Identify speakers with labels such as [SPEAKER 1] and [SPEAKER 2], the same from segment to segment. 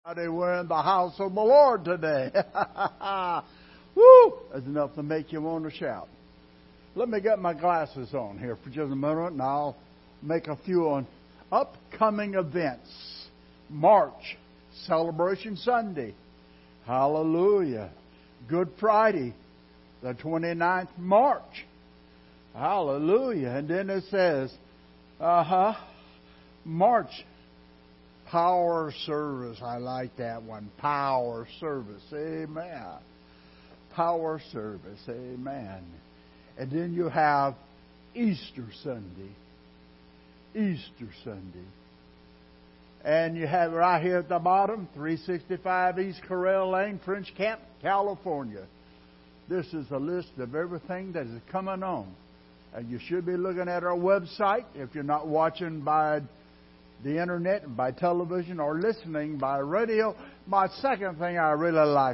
[SPEAKER 1] We're in the house of the Lord today. Woo! That's enough to make you want to shout. Let me get my glasses on here for just a minute, and I'll make a few on upcoming events. March, Celebration Sunday. Hallelujah. Good Friday, the 29th March. Hallelujah. And then it says, March, Power Service. I like that one. Power Service. Amen. Power Service. Amen. And then you have Easter Sunday. Easter Sunday. And you have right here at the bottom, 365 East Corral Lane, French Camp, California. This is a list of everything that is coming on. And you should be looking at our website if you're not watching by the internet, by television, or listening by radio. My second thing I really like,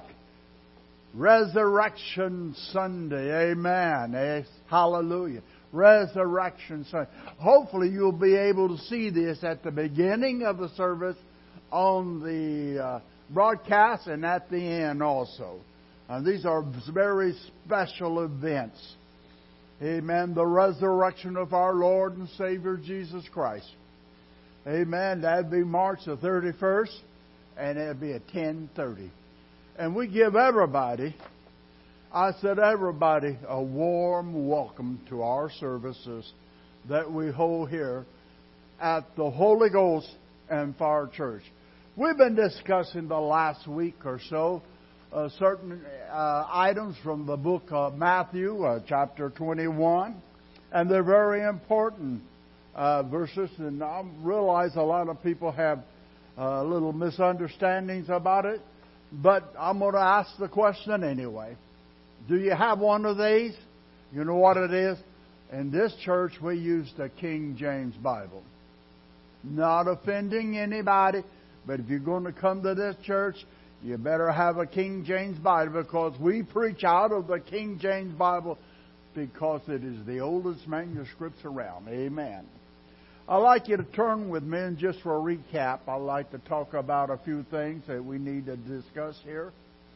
[SPEAKER 1] Resurrection Sunday. Amen. Hallelujah. Resurrection Sunday. Hopefully you'll be able to see this at the beginning of the service, on the broadcast, and at the end also. These are very special events. Amen. The resurrection of our Lord and Savior Jesus Christ. Amen. That'd be March the 31st, and it'd be at 10:30. And we give everybody, I said everybody, a warm welcome to our services that we hold here at the Holy Ghost and Fire Church. We've been discussing the last week or so certain items from the book of Matthew, chapter 21, and they're very important verses, and I realize a lot of people have little misunderstandings about it, but I'm going to ask the question anyway. Do you have one of these? You know what it is? In this church, we use the King James Bible. Not offending anybody, but if you're going to come to this church, you better have a King James Bible, because we preach out of the King James Bible because it is the oldest manuscripts around. Amen. I'd like you to turn with me, and just for a recap, I'd like to talk about a few things that we need to discuss here.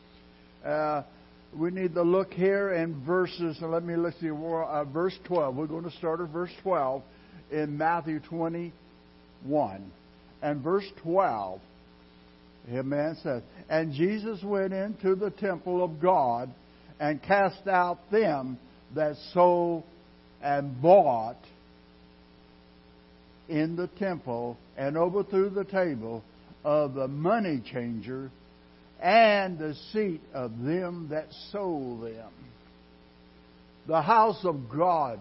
[SPEAKER 1] We need to look here in verses, verse 12. We're going to start at verse 12 in Matthew 21. And verse 12, amen, says, "And Jesus went into the temple of God and cast out them that sold and bought in the temple, and overthrew the table of the money changer and the seat of them that sold them." The house of God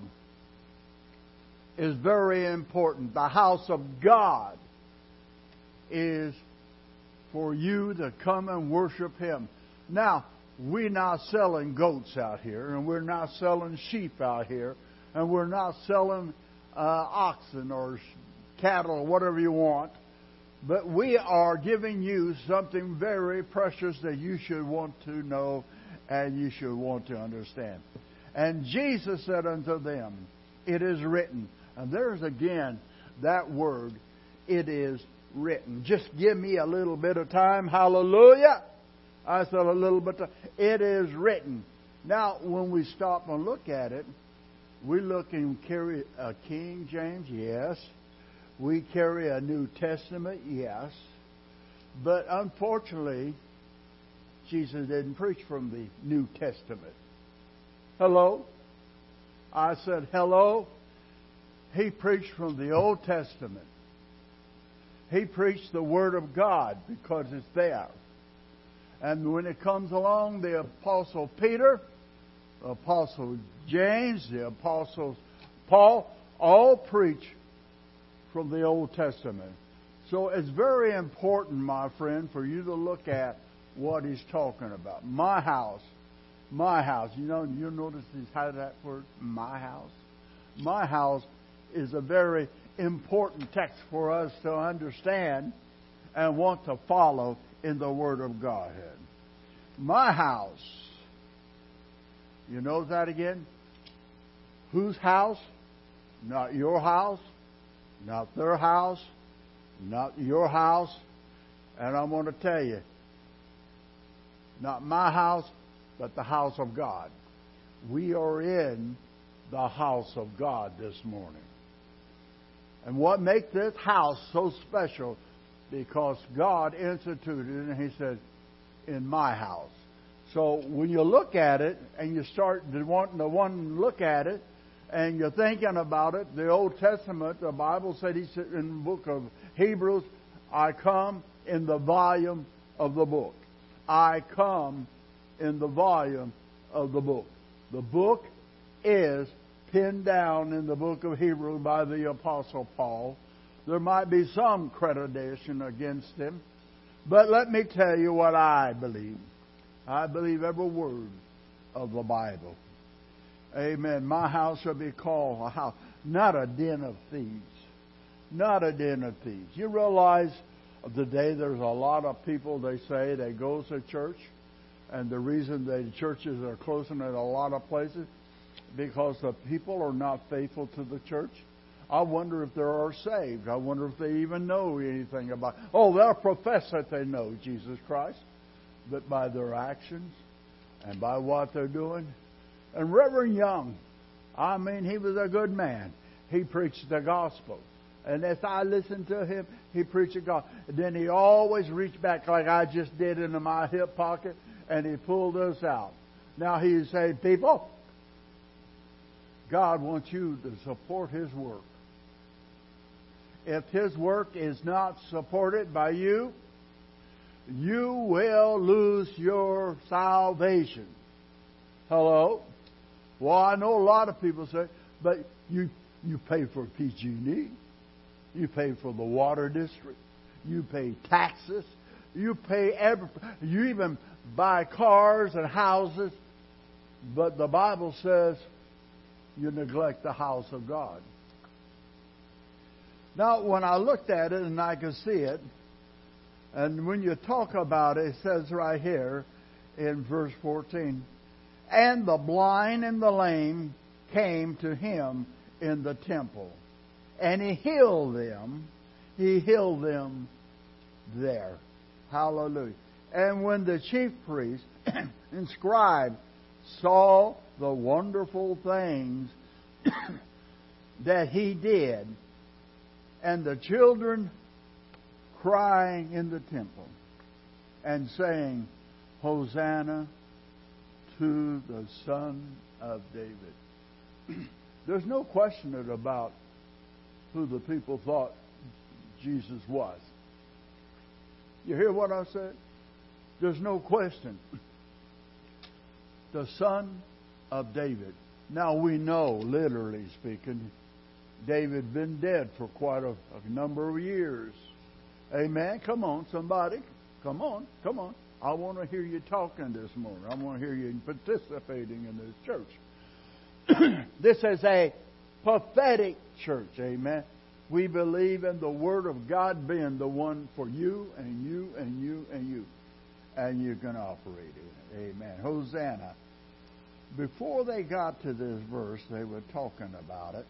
[SPEAKER 1] is very important. The house of God is for you to come and worship Him. Now, we're not selling goats out here, and we're not selling sheep out here, and we're not selling oxen or cattle or whatever you want. But we are giving you something very precious that you should want to know and you should want to understand. "And Jesus said unto them, It is written." And there's again that word, it is written. Just give me a little bit of time. Hallelujah. I said a little bit of time. It is written. Now, when we stop and look at it, we look and carry a King James, yes. We carry a New Testament, yes. But unfortunately, Jesus didn't preach from the New Testament. Hello? I said, hello? He preached from the Old Testament. He preached the Word of God because it's there. And when it comes along, the Apostle Peter, the Apostle James, the Apostle Paul, all preach from the Old Testament. So it's very important, my friend, for you to look at what he's talking about. My house. My house. You notice he's had that word, my house. My house is a very important text for us to understand and want to follow in the Word of God. My house. You know that again? Whose house? Not your house, not their house, not your house. And I want to tell you, not my house, but the house of God. We are in the house of God this morning. And what makes this house so special? Because God instituted it, and He said, in my house. So when you look at it, and you start wanting to look at it, and you're thinking about it, the Old Testament, the Bible said, He said in the book of Hebrews, I come in the volume of the book. I come in the volume of the book. The book is pinned down in the book of Hebrews by the Apostle Paul. There might be some accreditation against him. But let me tell you what I believe. I believe every word of the Bible. Amen. My house shall be called a house, not a den of thieves. Not a den of thieves. You realize today there's a lot of people, they say, they go to church, and the reason the churches are closing in a lot of places, because the people are not faithful to the church. I wonder if they are saved. I wonder if they even know anything about it. Oh, they'll profess that they know Jesus Christ, but by their actions and by what they're doing. And Reverend Young, I mean, he was a good man. He preached the gospel. And as I listened to him, he preached the gospel. Then he always reached back like I just did into my hip pocket, and he pulled us out. Now he said, people, God wants you to support His work. If His work is not supported by you, you will lose your salvation. Hello? Well, I know a lot of people say, but you pay for PG&E. You pay for the water district. You pay taxes. You pay you even buy cars and houses. But the Bible says you neglect the house of God. Now, when I looked at it and I could see it, and when you talk about it, it says right here in verse 14, and the blind and the lame came to Him in the temple, and He healed them. He healed them there. Hallelujah. And when the chief priest and scribe saw the wonderful things that He did, and the children crying in the temple and saying, Hosanna to the Son of David. There's no question about who the people thought Jesus was. You hear what I said? There's no question. The Son of David. Now we know, literally speaking, David been dead for quite a number of years. Amen. Come on, somebody. Come on. I want to hear you talking this morning. I want to hear you participating in this church. This is a prophetic church. Amen. We believe in the Word of God being the one for you and you and you and you. And you can operate in it. Amen. Hosanna. Before they got to this verse, they were talking about it.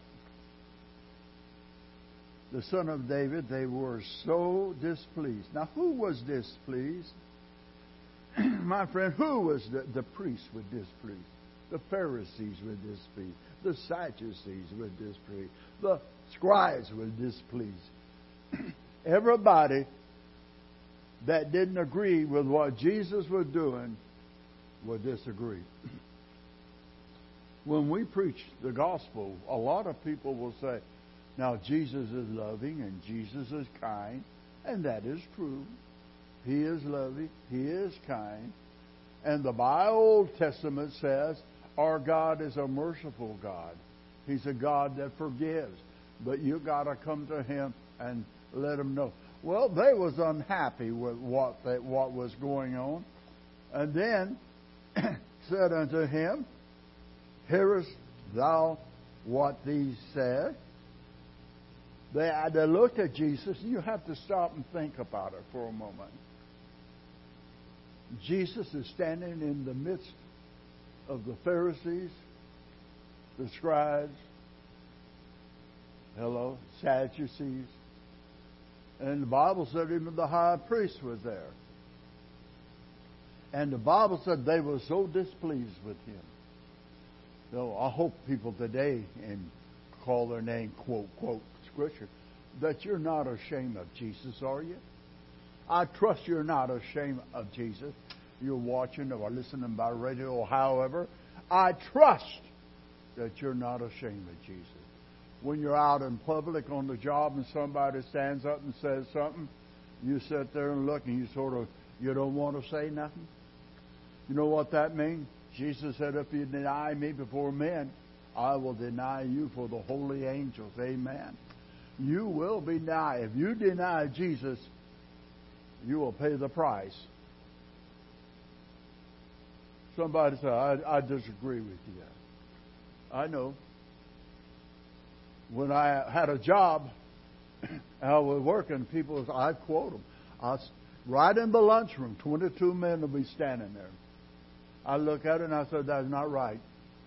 [SPEAKER 1] The Son of David, they were so displeased. Now, who was displeased? My friend, who was the priests were displeased? The Pharisees were displeased. The Sadducees were displeased. The scribes were displeased. Everybody that didn't agree with what Jesus was doing would disagree. When we preach the gospel, a lot of people will say, now, Jesus is loving and Jesus is kind, and that is true. He is loving, He is kind. And the Old Testament says our God is a merciful God. He's a God that forgives. But you got to come to Him and let Him know. Well, they was unhappy with what was going on. And then said unto Him, hearest thou what these said? They looked at Jesus, and you have to stop and think about it for a moment. Jesus is standing in the midst of the Pharisees, the scribes, Sadducees, And the Bible said even the high priest was there. And the Bible said they were so displeased with him. So I hope people today, and call their name, quote, quote, Scripture, that you're not ashamed of Jesus, are you? I trust you're not ashamed of Jesus. You're watching or listening by radio or however. I trust that you're not ashamed of Jesus. When you're out in public on the job and somebody stands up and says something, you sit there and look and you don't want to say nothing. You know what that means? Jesus said, if you deny me before men, I will deny you for the holy angels. Amen. You will be denied. If you deny Jesus, you will pay the price. Somebody said, I disagree with you. I know. When I had a job, I was working, I'd quote them. Right in the lunchroom, 22 men will be standing there. I look at it and I said, that's not right.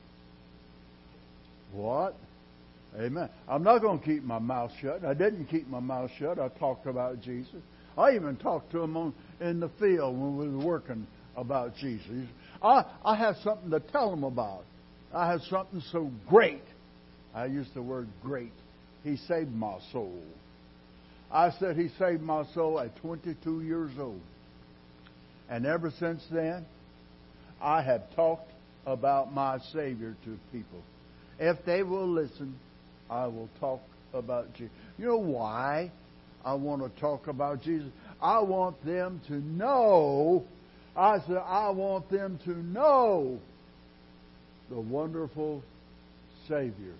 [SPEAKER 1] What? Amen. I'm not going to keep my mouth shut. I didn't keep my mouth shut. I talked about Jesus. I even talked to him in the field when we were working about Jesus. I have something to tell him about. I have something so great. I used the word great. He saved my soul. I said he saved my soul at 22 years old. And ever since then, I have talked about my Savior to people. If they will listen, I will talk about Jesus. You know why I want to talk about Jesus? I want them to know. I said, I want them to know the wonderful Savior.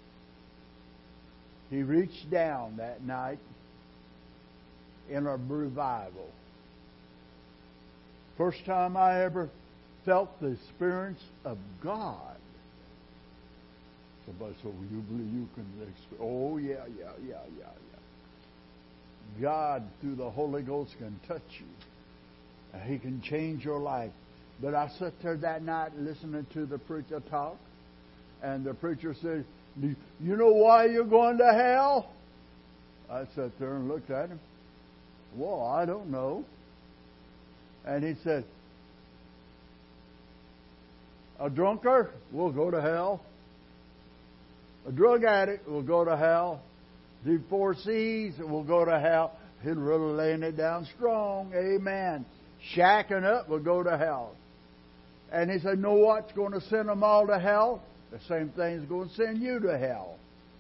[SPEAKER 1] He reached down that night in a revival. First time I ever felt the experience of God. Somebody said, well, you believe you can experience? Oh, yeah. God, through the Holy Ghost, can touch you. He can change your life. But I sat there that night listening to the preacher talk. And the preacher said, you know why you're going to hell? I sat there and looked at him. Well, I don't know. And he said, a drunkard will go to hell. A drug addict will go to hell. Divorcees will go to hell. He's really laying it down strong. Amen. Shacking up will go to hell. And he said, know what's going to send them all to hell? The same thing is going to send you to hell.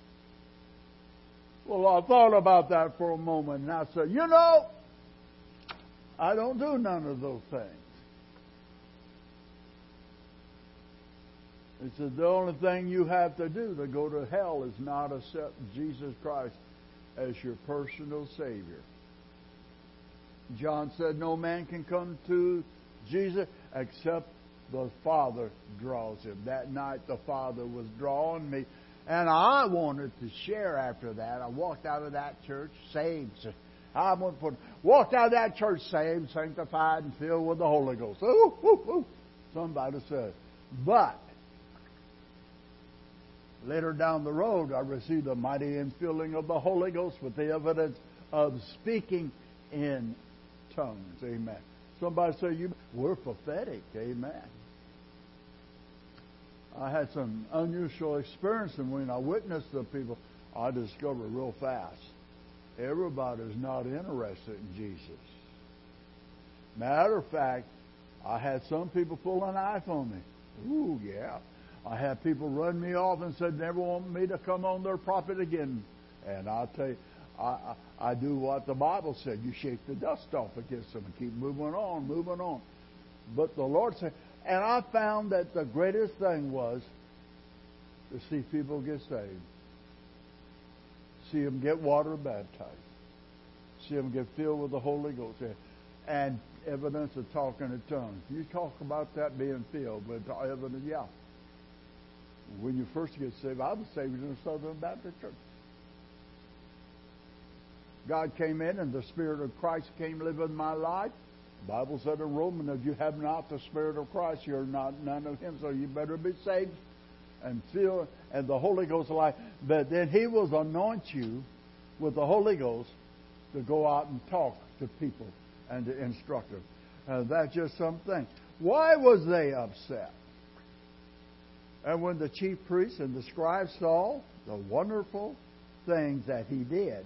[SPEAKER 1] Well, I thought about that for a moment, and I said, I don't do none of those things. He said, the only thing you have to do to go to hell is not accept Jesus Christ as your personal Savior. John said, no man can come to Jesus except the Father draws him. That night the Father was drawing me. And I wanted to share after that. I walked out of that church saved. Walked out of that church saved, sanctified, and filled with the Holy Ghost. Ooh, ooh, ooh. Somebody said. But later down the road, I received a mighty infilling of the Holy Ghost with the evidence of speaking in tongues. Amen. Somebody say, we're prophetic. Amen. I had some unusual experience, and when I witnessed to people, I discovered real fast, everybody's not interested in Jesus. Matter of fact, I had some people pull a knife on me. Ooh, yeah. I had people run me off and said never want me to come on their property again. And I'll tell you, I do what the Bible said. You shake the dust off against them and keep moving on. But the Lord said, and I found that the greatest thing was to see people get saved. See them get water baptized. See them get filled with the Holy Ghost. And evidence of talking in tongues. You talk about that being filled with evidence, yeah. When you first get saved, I was saved in the Southern Baptist Church. God came in and the Spirit of Christ came to live in my life. The Bible said in Romans, if you have not the Spirit of Christ, you're not none of Him. So you better be saved and filled and the Holy Ghost alive. But then He will anoint you with the Holy Ghost to go out and talk to people and to instruct them. That's just something. Why was they upset? And when the chief priests and the scribes saw the wonderful things that he did,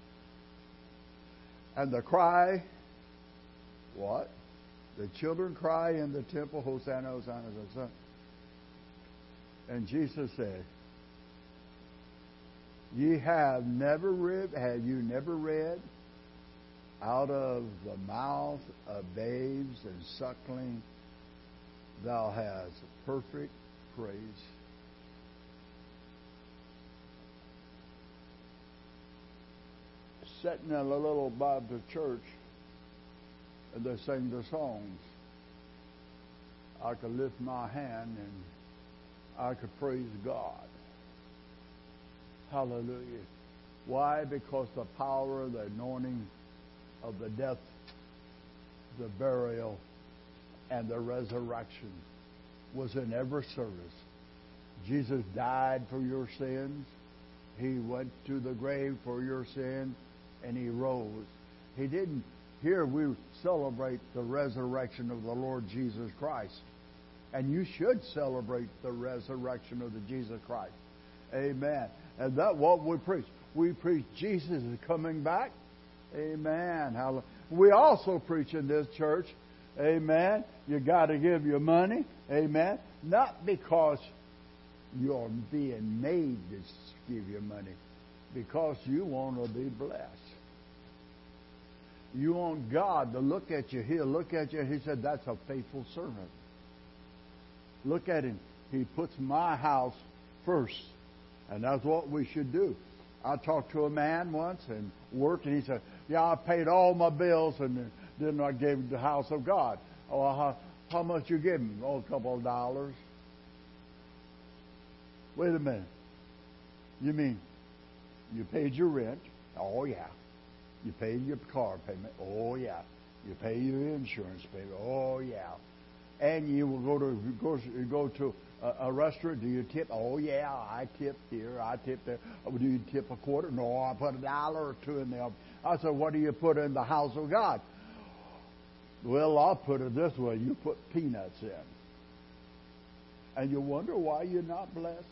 [SPEAKER 1] and the cry, what? The children cry in the temple, Hosanna, Hosanna, Hosanna. And Jesus said, have you never read, out of the mouth of babes and suckling, thou hast perfect praise. Sitting in a little Baptist church, and they sing the songs. I could lift my hand and I could praise God. Hallelujah. Why? Because the power, the anointing of the death, the burial, and the resurrection was in every service. Jesus died for your sins. He went to the grave for your sin, and He rose. He didn't. Here we celebrate the resurrection of the Lord Jesus Christ. And you should celebrate the resurrection of the Jesus Christ. Amen. And that's what we preach. We preach Jesus is coming back. Amen. Hallelujah. We also preach in this church, amen, you got to give your money. Amen. Not because you're being made to give your money. Because you want to be blessed. You want God to look at you. He'll look at you. He said, that's a faithful servant. Look at him. He puts my house first. And that's what we should do. I talked to a man once and worked, and he said, yeah, I paid all my bills, and then I gave the house of God. Oh, how much you give him? Oh, a couple of dollars. Wait a minute. You mean you paid your rent? Oh, yeah. You paid your car payment? Oh, yeah. You pay your insurance payment? Oh, yeah. And you will go to a restaurant. Do you tip? Oh, yeah, I tip here. I tip there. Oh, do you tip a quarter? No, I put $1 or $2 in there. I said, what do you put in the house of God? Well, I'll put it this way. You put peanuts in. And you wonder why you're not blessed?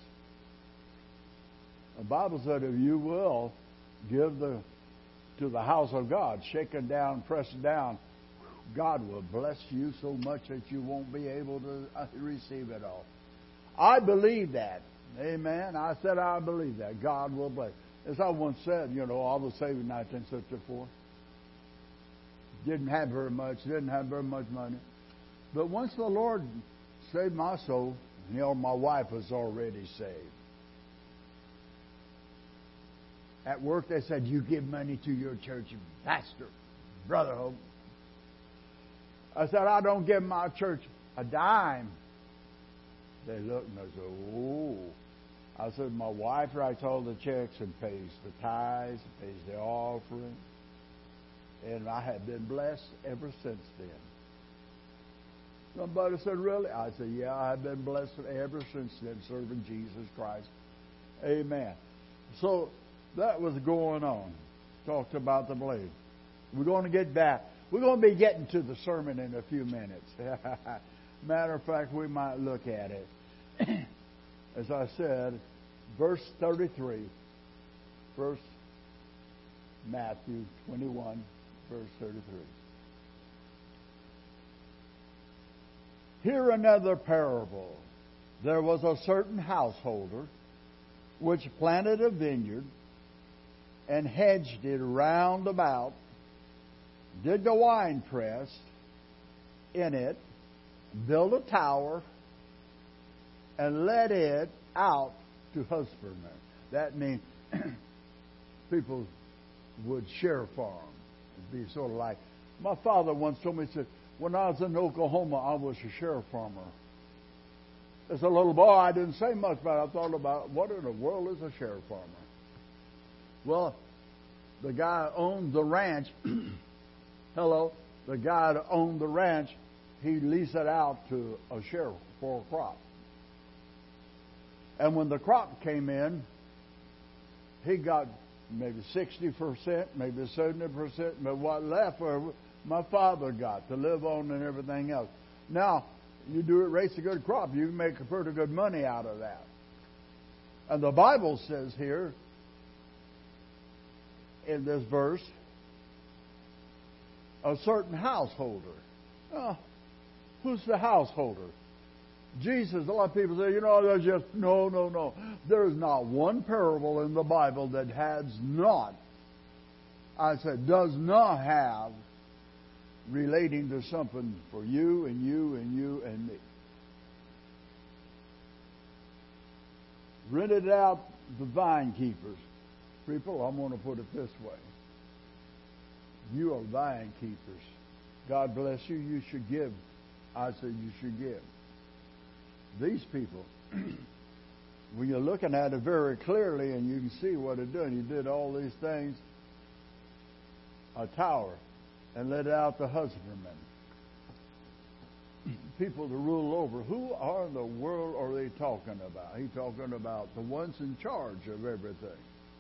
[SPEAKER 1] The Bible said if you will give to the house of God, shaken down, pressed down, God will bless you so much that you won't be able to receive it all. I believe that. Amen. I said I believe that. God will bless. As I once said, I was saved in 1964. Didn't have very much money. But once the Lord saved my soul, my wife was already saved. At work they said, you give money to your church pastor, Brother Hope. I said, I don't give my church a dime. They looked and they said, oh. I said, my wife writes all the checks and pays the tithes, pays the offering. And I have been blessed ever since then. Somebody said, really? I said, yeah, I have been blessed ever since then, serving Jesus Christ. Amen. So that was going on. Talked about the blade. We're going to get back. We're going to be getting to the sermon in a few minutes. Matter of fact, we might look at it. As I said, verse 33, first Matthew 21, verse 33. Hear another parable. There was a certain householder which planted a vineyard and hedged it round about, did the winepress in it, built a tower, and let it out to husbandmen. That means people would share farm. It'd be sort of like, my father once told me, he said, when I was in Oklahoma, I was a share farmer. As a little boy, I didn't say much, but I thought about what in the world is a share farmer? Well, the guy owned the ranch. The guy that owned the ranch, he leased it out to a sheriff for a crop. And when the crop came in, he got maybe 60%, maybe 70%, but what left over, my father got to live on and everything else. Now, you do it, raise a good crop, you can make pretty good money out of that. And the Bible says here, in this verse, a certain householder. Oh, who's the householder? Jesus. A lot of people say, there's just, no. There's not one parable in the Bible that has not, does not have relating to something for you and you and you and me. Rented out the vine keepers. People, I'm going to put it this way. You are vine keepers. God bless you. You should give. I said you should give. These people, when you're looking at it very clearly and you can see what they're doing, he did all these things, a tower, and let out the husbandmen. People to rule over. Who are in the world are they talking about? He's talking about the ones in charge of everything.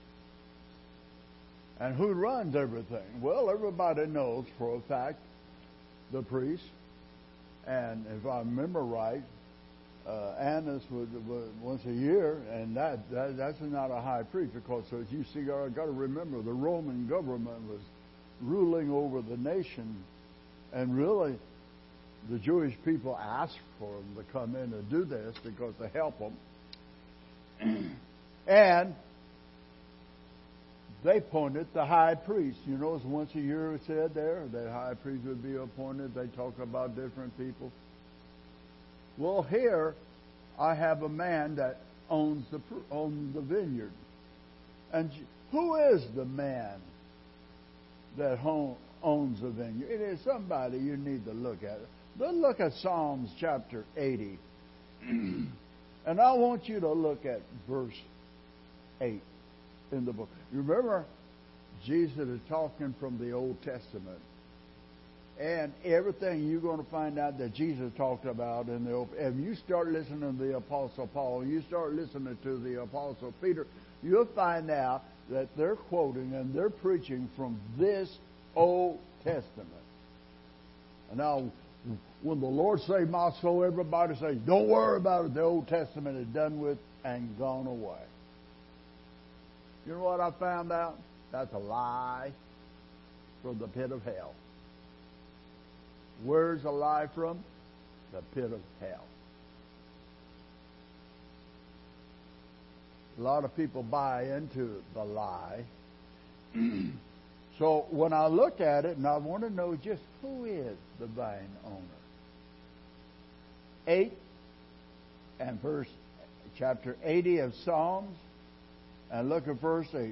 [SPEAKER 1] And who runs everything? Well, everybody knows for a fact the priest. And if I remember right, Annas was once a year, and that's not a high priest, because as you see, I've got to remember the Roman government was ruling over the nation, and really the Jewish people asked for them to come in and do this because to help them. And they appointed the high priest. It's once a year it said there that high priest would be appointed. They talk about different people. Well, here I have a man that owns the vineyard. And who is the man that owns the vineyard? It is somebody you need to look at. Let's look at Psalms chapter 80. And I want you to look at verse 8 in the book. You remember, Jesus is talking from the Old Testament. And everything you're going to find out that Jesus talked about in the Old Testament. If you start listening to the Apostle Paul, you start listening to the Apostle Peter, you'll find out that they're quoting and they're preaching from this Old Testament. And now, when the Lord saved my soul, everybody say, don't worry about it. The Old Testament is done with and gone away. You know what I found out? That's a lie from the pit of hell. Where's the lie from? The pit of hell. A lot of people buy into the lie. So when I look at it, and I want to know just who is the vine owner. 8 and chapter 80 of Psalms, and look at verse 8.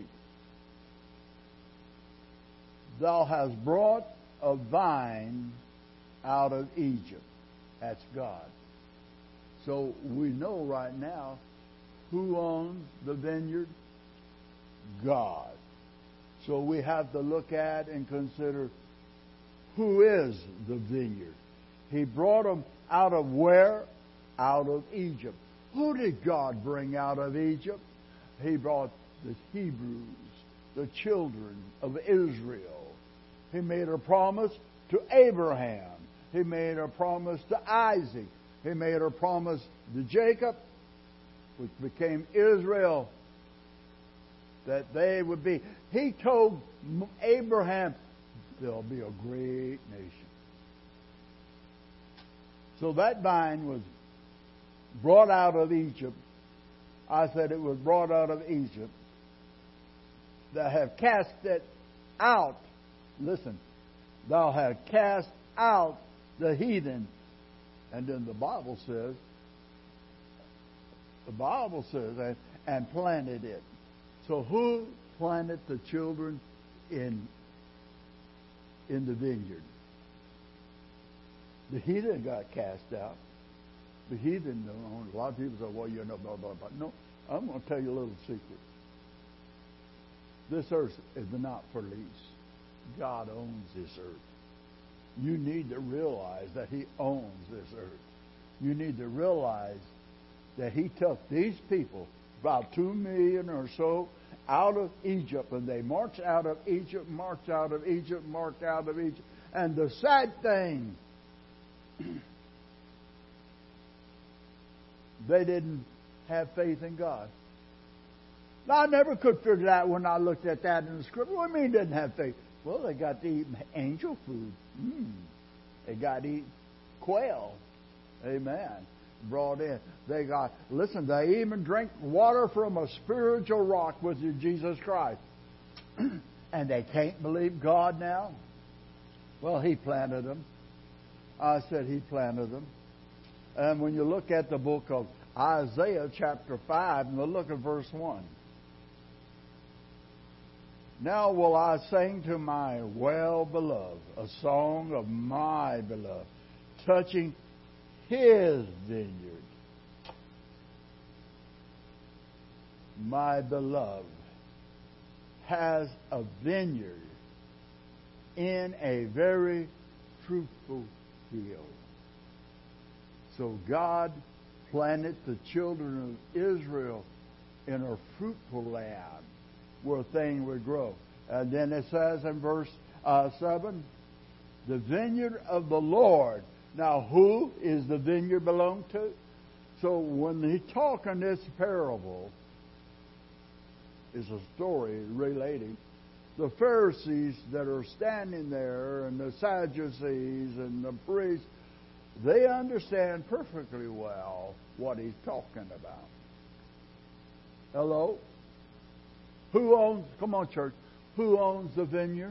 [SPEAKER 1] Thou hast brought a vine out of Egypt. That's God. So we know right now who owns the vineyard? God. So we have to look at and consider who is the vineyard. He brought them out of where? Out of Egypt. Who did God bring out of Egypt? He brought the Hebrews, the children of Israel. He made a promise to Abraham. He made a promise to Isaac. He made a promise to Jacob, which became Israel, that they would be. He told Abraham, there'll be a great nation. So that vine was brought out of Egypt. I said it was brought out of Egypt. Thou have cast it out. Listen. Thou have cast out the heathen. And then the Bible says, and planted it. So who planted the children in the vineyard? The heathen got cast out. The heathen don't own it. A lot of people say, well, blah, blah, blah. No, I'm going to tell you a little secret. This earth is not for lease. God owns this earth. You need to realize that He owns this earth. You need to realize that He took these people, about 2 million or so, out of Egypt. And they marched out of Egypt, marched out of Egypt, marched out of Egypt. And the sad thing, they didn't have faith in God. Now, I never could figure it out when I looked at that in the scripture. What do you mean didn't have faith? Well, they got to eat angel food. They got to eat quail. Amen. Brought in. They even drink water from a spiritual rock, which is Jesus Christ. And they can't believe God now? Well, He planted them. I said He planted them. And when you look at the book of Isaiah chapter 5, and look at verse 1. Now will I sing to my well-beloved a song of my beloved, touching His vineyard. My beloved has a vineyard in a very fruitful field. So God planted the children of Israel in a fruitful land where things would grow. And then it says in verse 7, the vineyard of the Lord. Now, who is the vineyard belong to? So when he talk in this parable, is a story relating the Pharisees that are standing there and the Sadducees and the priests, they understand perfectly well what he's talking about. Hello? Who owns, come on church, who owns the vineyard?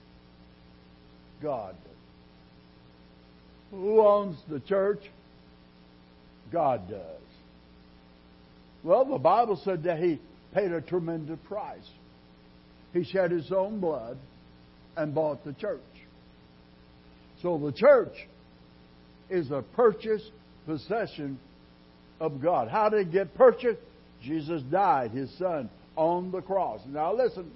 [SPEAKER 1] God does. Who owns the church? God does. Well, the Bible said that He paid a tremendous price. He shed His own blood and bought the church. So the church is a purchased possession of God. How did it get purchased? Jesus died, His Son, on the cross. Now listen.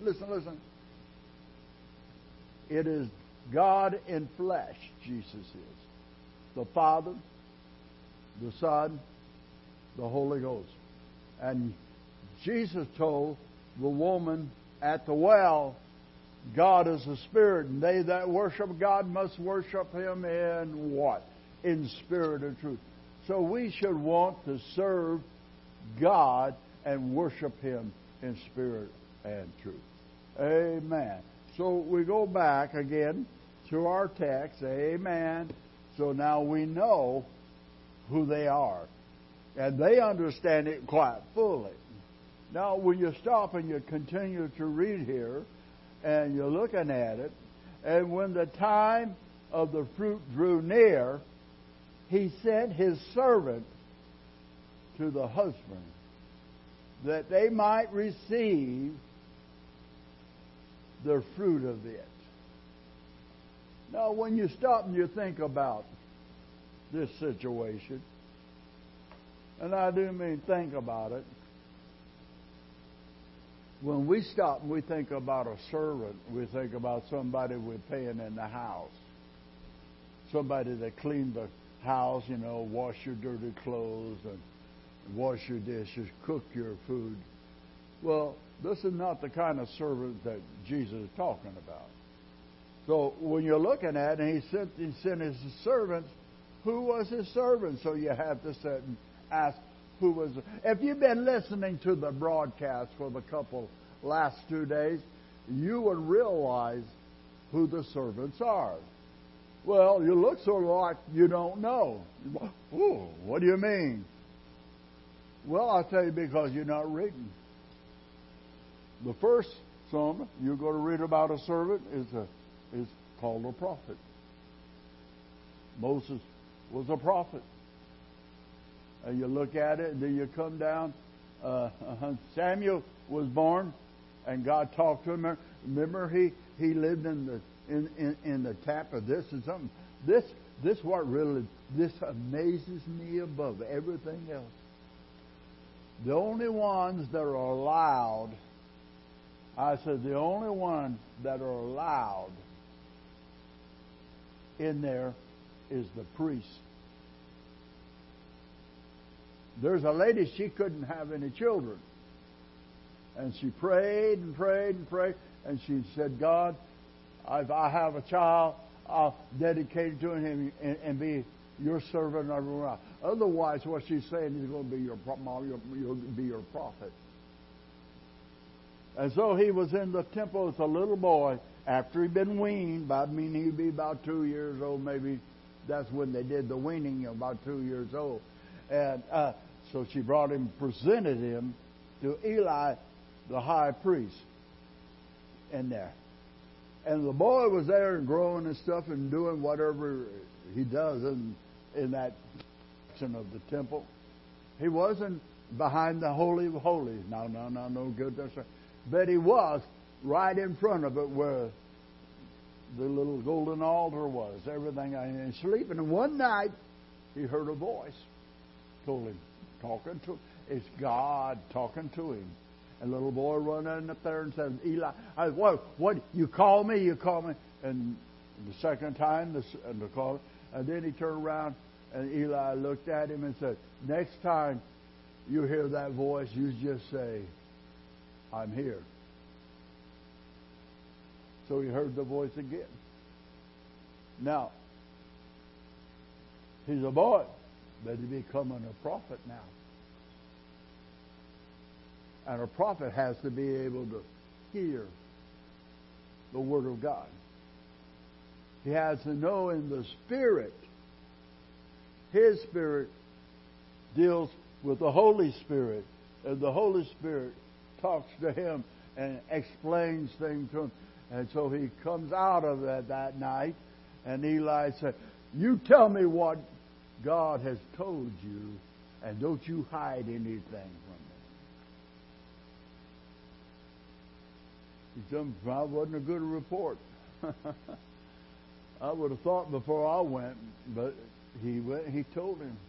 [SPEAKER 1] It is God in flesh, Jesus is. The Father, the Son, the Holy Ghost. And Jesus told the woman at the well, God is a spirit, and they that worship God must worship Him in what? In spirit and truth. So we should want to serve God and worship Him in spirit and truth. Amen. So we go back again to our text. Amen. So now we know who they are. And they understand it quite fully. Now, when you stop and you continue to read here, and you're looking at it, and when the time of the fruit drew near, He sent His servant to the husband, that they might receive the fruit of it. Now, when you stop and you think about this situation, and I do mean think about it, when we stop and we think about a servant, we think about somebody we're paying in the house. Somebody that cleaned the house, wash your dirty clothes and wash your dishes, cook your food. Well, this is not the kind of servant that Jesus is talking about. So when you're looking at it, He sent His servants. Who was His servant? So you have to sit and ask, who was it? If you've been listening to the broadcast for the last 2 days, you would realize who the servants are. Well, you look sort of like you don't know. Ooh, what do you mean? Well, I'll tell you, because you're not reading. The first sermon you're going to read about a servant is called a prophet. Moses was a prophet. And you look at it, and then you come down. Samuel was born, and God talked to him. Remember, he lived in the tap of this and something. This amazes me above everything else. The only ones that are allowed, the only one that are allowed in there is the priest. There's a lady, she couldn't have any children. And she prayed and prayed and prayed. And she said, God, if I have a child, I'll dedicate it to him and be your servant everywhere else. Otherwise, what she's saying is going to be your mom, you'll be your prophet. And so he was in the temple as a little boy after he'd been weaned. He'd be about 2 years old, maybe. That's when they did the weaning, about 2 years old. And so she brought him, presented him to Eli, the high priest, in there. And the boy was there and growing and stuff and doing whatever he does in that section of the temple. He wasn't behind the Holy of Holies. No good. But he was right in front of it where the little golden altar was. Everything. And sleeping. And one night, he heard a voice. Told him, talking to him. It's God talking to him. And the little boy running up there and said, Eli, what? You call me? You call me? And the second time, the call. And then he turned around and Eli looked at him and said, next time you hear that voice, you just say, I'm here. So he heard the voice again. Now, he's a boy, but he's becoming a prophet now. And a prophet has to be able to hear the Word of God. He has to know in the Spirit. His Spirit deals with the Holy Spirit. And the Holy Spirit talks to him and explains things to him. And so he comes out of that night. And Eli said, you tell me what God has told you. And don't you hide anything from me. He said, that wasn't a good report. I would have thought before I went, but he told him.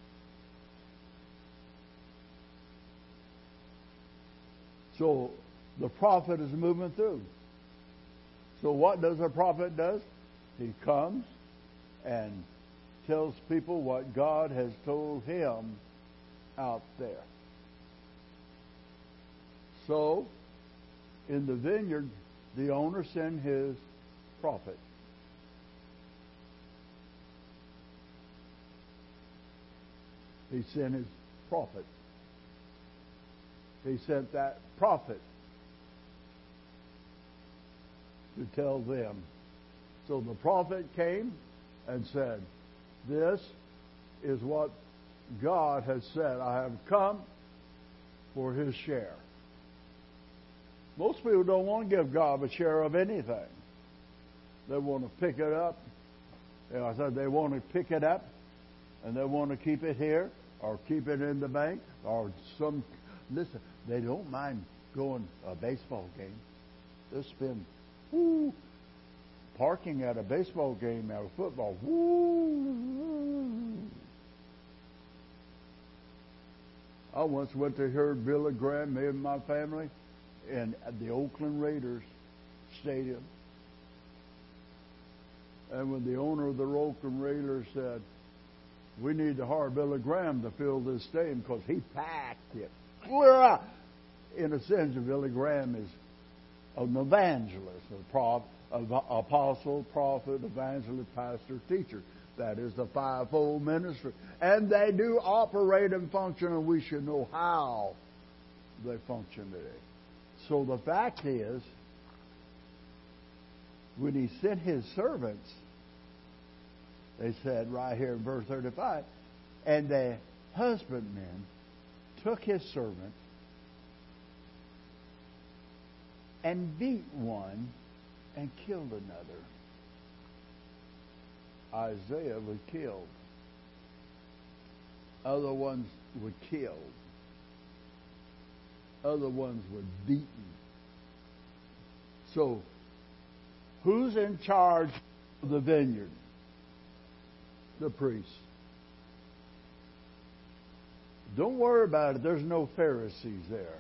[SPEAKER 1] So the prophet is moving through. So what does a prophet do? He comes and tells people what God has told him out there. So in the vineyard, the owner sent his prophet. He sent his prophet. He sent that prophet to tell them. So the prophet came and said, this is what God has said. I have come for his share. Most people don't want to give God a share of anything. They want to pick it up. I said they want to pick it up and they want to keep it here or keep it in the bank or some. Listen, they don't mind going a baseball game. They'll spend parking at a baseball game, at a football. I once went to hear Billy Graham, me and my family, in the Oakland Raiders stadium. And when the owner of the Oakland Raiders said, we need to hire Billy Graham to fill this stadium because he packed it. In a sense, Billy Graham is an evangelist, an apostle, prophet, evangelist, pastor, teacher. That is the fivefold ministry. And they do operate and function, and we should know how they function today. So the fact is, when he sent his servants, they said right here in verse 35, and the husbandmen took his servant and beat one and killed another. Isaiah was killed. Other ones were killed. Other ones were beaten. So, who's in charge of the vineyard? The priest. Don't worry about it. There's no Pharisees there.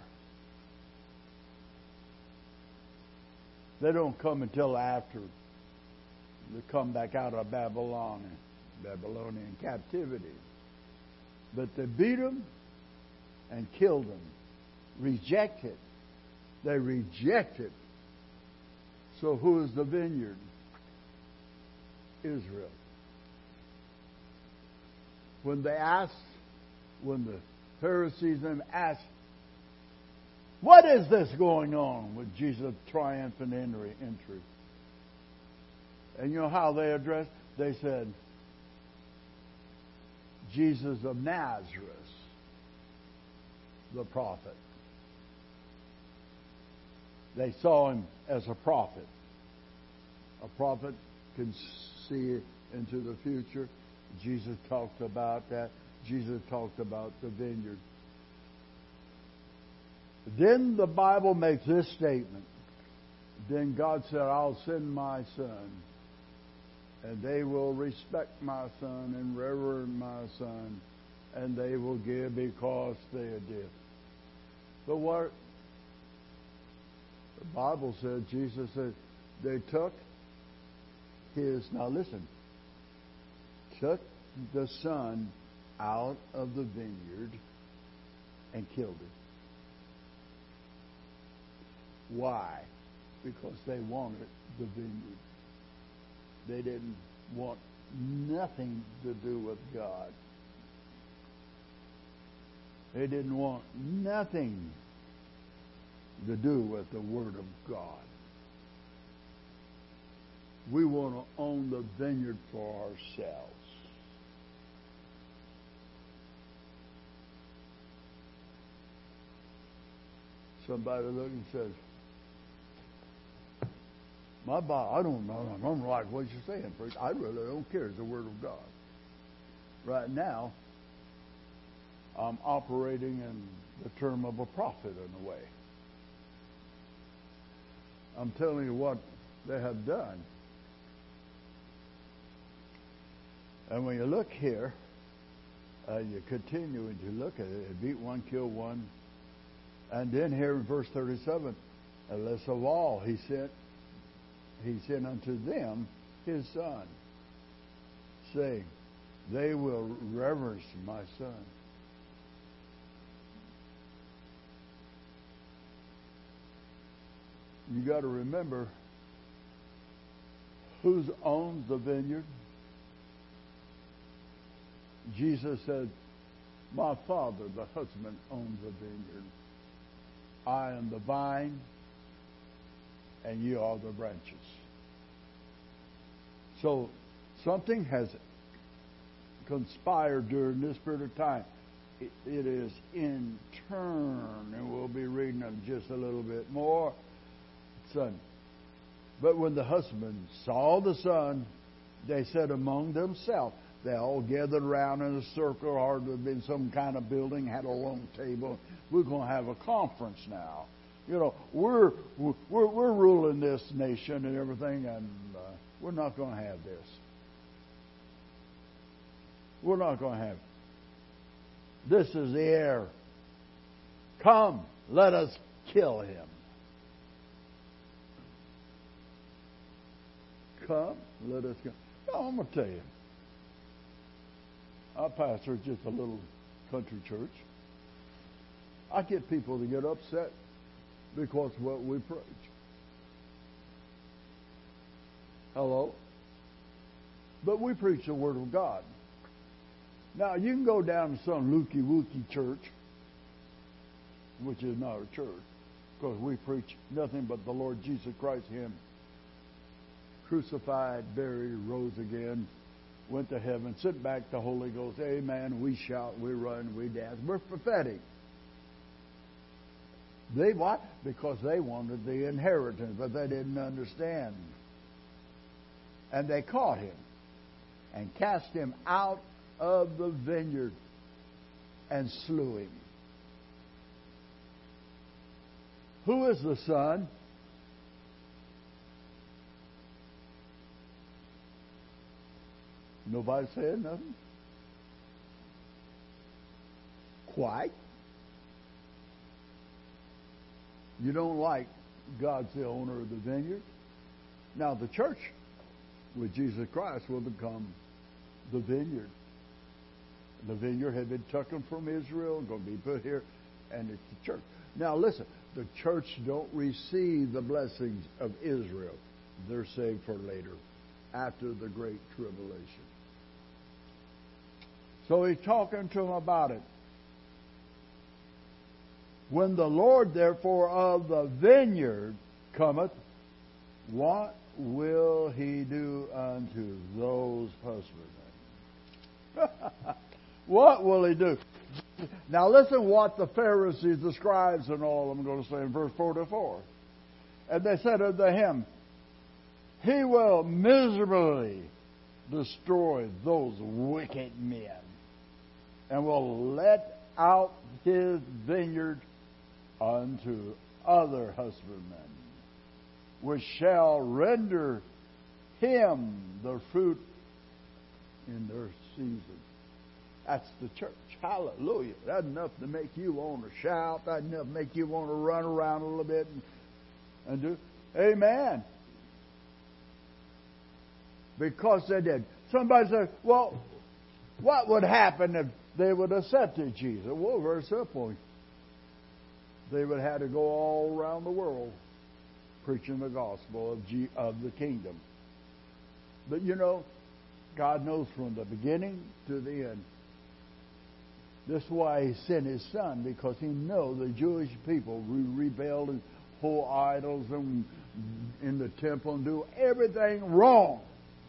[SPEAKER 1] They don't come until after they come back out of Babylonian captivity. But they beat them and killed them, rejected They rejected. So who is the vineyard? Israel. When the Pharisees then asked, what is this going on with Jesus' triumphant entry? And you know how they addressed? They said, Jesus of Nazareth, the prophet. They saw him as a prophet. A prophet can see into the future. Jesus talked about that. Jesus talked about the vineyard. Then the Bible makes this statement. Then God said, I'll send my Son, and they will respect my Son and reverence my Son, and they will give because they did. But what the Bible said, Jesus said, they took his, now listen, took the Son out of the vineyard and killed him. Why? Because they wanted the vineyard. They didn't want nothing to do with God. They didn't want nothing to do with the Word of God. We want to own the vineyard for ourselves. Somebody looked and says, my Bible, I don't like what you're saying, preacher. I really don't care. It's the Word of God. Right now, I'm operating in the term of a prophet in a way. I'm telling you what they have done. And when you look here, you continue and you look at it, it beat one, killed one. And then here in verse 37, unless of all he sent unto them his Son, saying, they will reverence my Son. You got to remember who owns the vineyard. Jesus said, my Father, the husband, owns the vineyard. I am the vine, and you are the branches. So something has conspired during this period of time. It is in turn, and we'll be reading them just a little bit more. Son. But when the husband saw the son, they said among themselves, they all gathered around in a circle, or there had been some kind of building, had a long table. We're going to have a conference now. You know, we're ruling this nation and everything, and we're not going to have this. We're not going to have it. This is the heir. Come, let us kill him. Come, let us go. Now, I'm going to tell you. I pastor just a little country church. I get people to get upset because of what we preach. Hello? But we preach the Word of God. Now, you can go down to some looky-wooky church, which is not a church, because we preach nothing but the Lord Jesus Christ, Him crucified, buried, rose again, went to heaven, sit back, the Holy Ghost, amen, we shout, we run, we dance. We're prophetic. They what? Because they wanted the inheritance, but they didn't understand. And they caught him and cast him out of the vineyard and slew him. Who is the Son? Nobody said nothing? Quite. You don't like God's the owner of the vineyard. Now the church with Jesus Christ will become the vineyard. The vineyard had been taken from Israel and going to be put here, and it's the church. Now listen, the church don't receive the blessings of Israel. They're saved for later, after the great tribulation. So he's talking to them about it. When the Lord, therefore, of the vineyard cometh, what will he do unto those husbandmen? What will he do? Now listen what the Pharisees, the scribes, and all I'm going to say in verse 44. And they said unto him, He will miserably destroy those wicked men, and will let out his vineyard unto other husbandmen, which shall render him the fruit in their season. That's the church. Hallelujah. That's enough to make you want to shout. That's enough to make you want to run around a little bit and do. Amen. Because they did. Somebody said, well, what would happen if they would have accepted Jesus? Well, very simple. They would have to go all around the world preaching the gospel of the kingdom. But you know, God knows from the beginning to the end. This is why He sent His Son, because He knows the Jewish people rebelled and whole idols and in the temple and do everything wrong.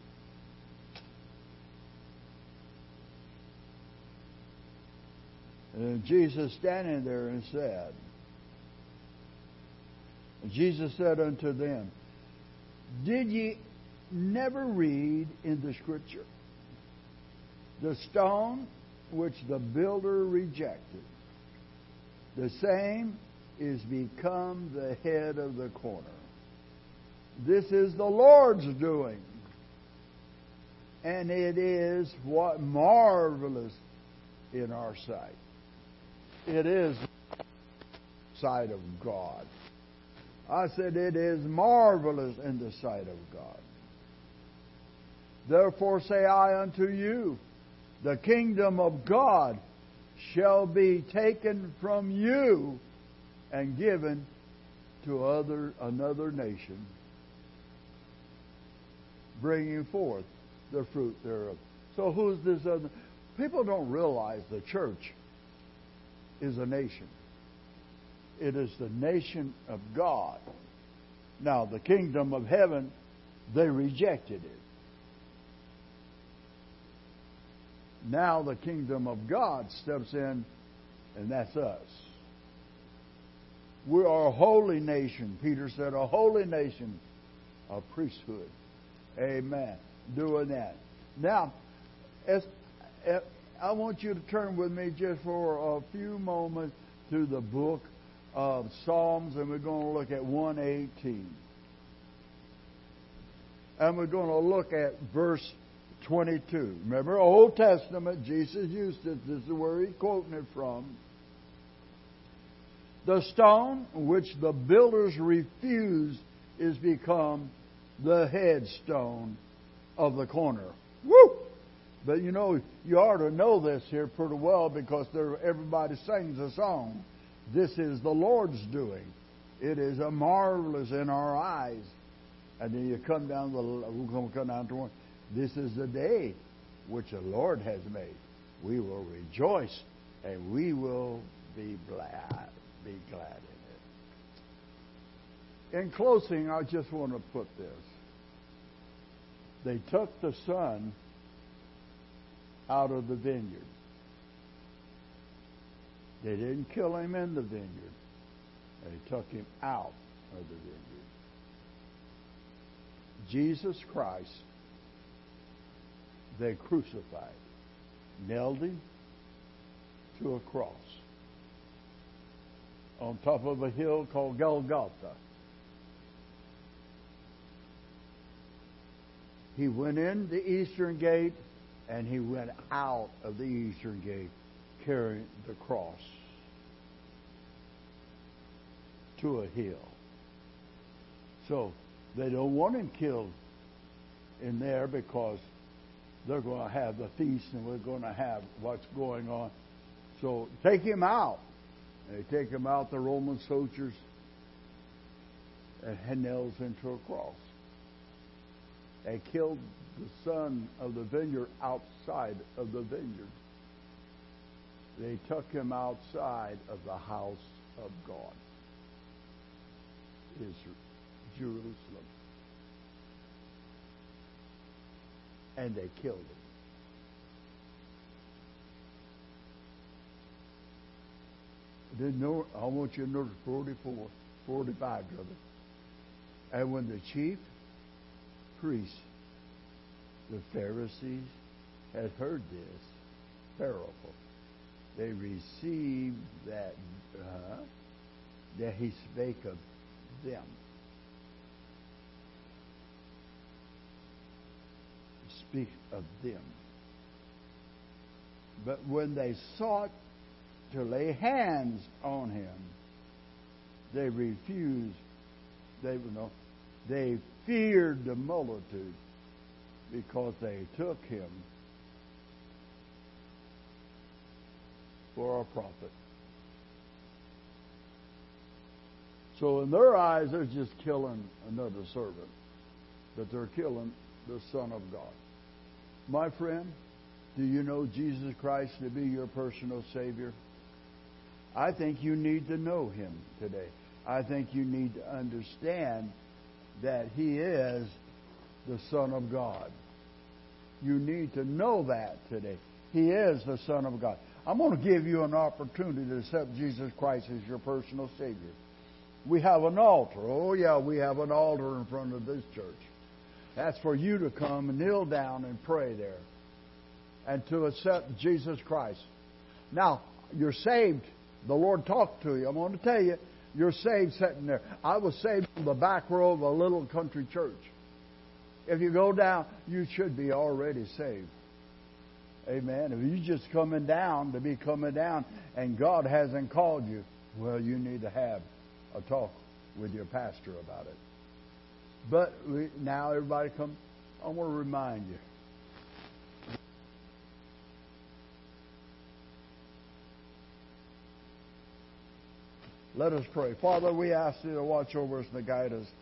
[SPEAKER 1] And Jesus standing there and said, Jesus said unto them, Did ye never read in the Scripture, the stone which the builder rejected, the same is become the head of the corner. This is the Lord's doing, and it is what marvelous in our sight. It is the sight of God. I said it is marvelous in the sight of God. Therefore say I unto you, the kingdom of God shall be taken from you and given to another nation, bringing forth the fruit thereof. So who's this other? People don't realize the church is a nation. It is the nation of God. Now, the kingdom of heaven, they rejected it. Now the kingdom of God steps in, and that's us. We are a holy nation. Peter said, a holy nation, a priesthood. Amen. Doing that. Now, I want you to turn with me just for a few moments to the book of Psalms, and we're going to look at 118. And we're going to look at verse 22. Remember, Old Testament, Jesus used it. This is where he's quoting it from. The stone which the builders refused is become the headstone of the corner. Woo! But you know, you ought to know this here pretty well, because everybody sings a song. This is the Lord's doing. It is a marvelous in our eyes. And then you come down we're going to come down to one. This is the day which the Lord has made. We will rejoice and we will be glad in it. In closing, I just want to put this. They took the son out of the vineyard. They didn't kill him in the vineyard. They took him out of the vineyard. Jesus Christ, they crucified, nailed him to a cross on top of a hill called Golgotha. He went in the eastern gate, and he went out of the eastern gate carrying the cross to a hill. So they don't want him killed in there, because they're going to have the feast and we're going to have what's going on. So take him out. They take him out, the Roman soldiers, and nails into a cross. They killed the son of the vineyard outside of the vineyard. They took him outside of the house of God, Jerusalem. And they killed him. I want you to notice 45, brother. And when the chief priests, the Pharisees, had heard this parable, they received that he spake of them. Speak of them. But when they sought to lay hands on him, they refused. They feared the multitude because they took him for a prophet. So in their eyes, they're just killing another servant, but they're killing the Son of God. My friend, do you know Jesus Christ to be your personal Savior? I think you need to know Him today. I think you need to understand that He is the Son of God. You need to know that today. He is the Son of God. I'm going to give you an opportunity to accept Jesus Christ as your personal Savior. We have an altar. Oh, yeah, we have an altar in front of this church. That's for you to come and kneel down and pray there and to accept Jesus Christ. Now, you're saved. The Lord talked to you. I'm going to tell you, you're saved sitting there. I was saved in the back row of a little country church. If you go down, you should be already saved. Amen. If you're just coming down to be coming down and God hasn't called you, well, you need to have a talk with your pastor about it. But now everybody come, I want to remind you. Let us pray. Father, we ask you to watch over us and to guide us.